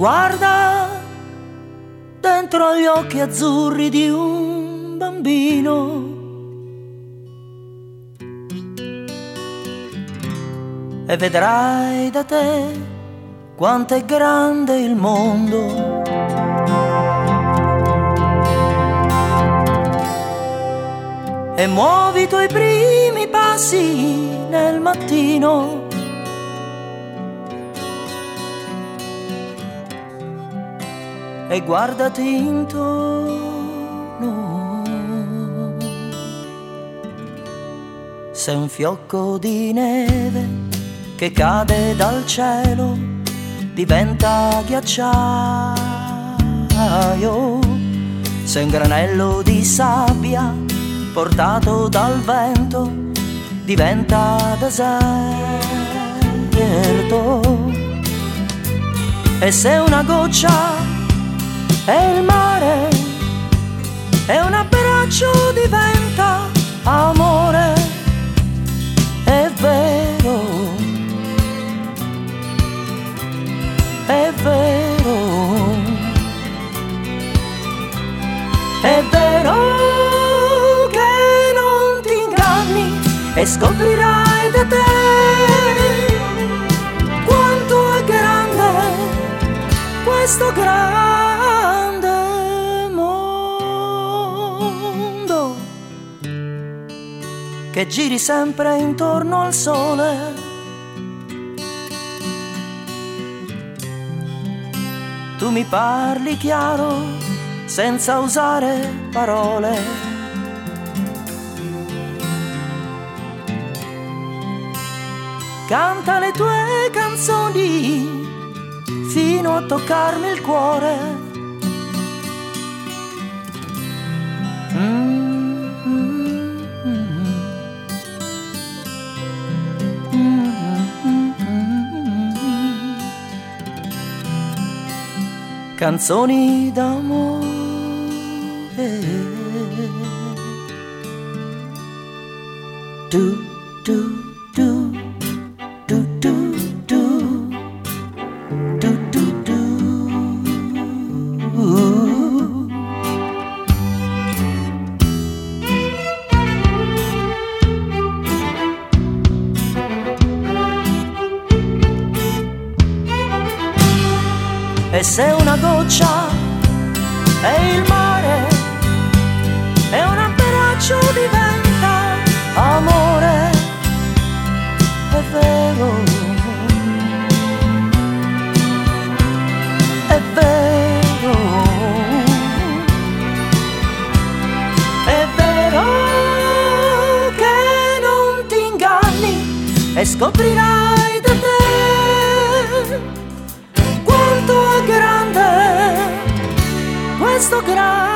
Guarda dentro gli occhi azzurri di un bambino e vedrai da te quanto è grande il mondo. E muovi i tuoi primi passi nel mattino e guardati intorno. Sei un fiocco di neve che cade dal cielo, diventa ghiacciaio. Sei un granello di sabbia portato dal vento, diventa deserto. E se una goccia è il mare e un abbraccio diventa amore, è vero, è vero, è vero che non ti inganni e scoprirai da te quanto è grande questo grande mondo, che giri sempre intorno al sole. Tu mi parli chiaro senza usare parole, canta le tue canzoni fino a toccarmi il cuore. Canzoni d'amore. Du, du, du, du, du, du, du, du, du. E se una goccia è il mare e un abbraccio diventa amore, è vero, è vero, è vero che non ti inganni e scoprirai da te quanto è grande questo grande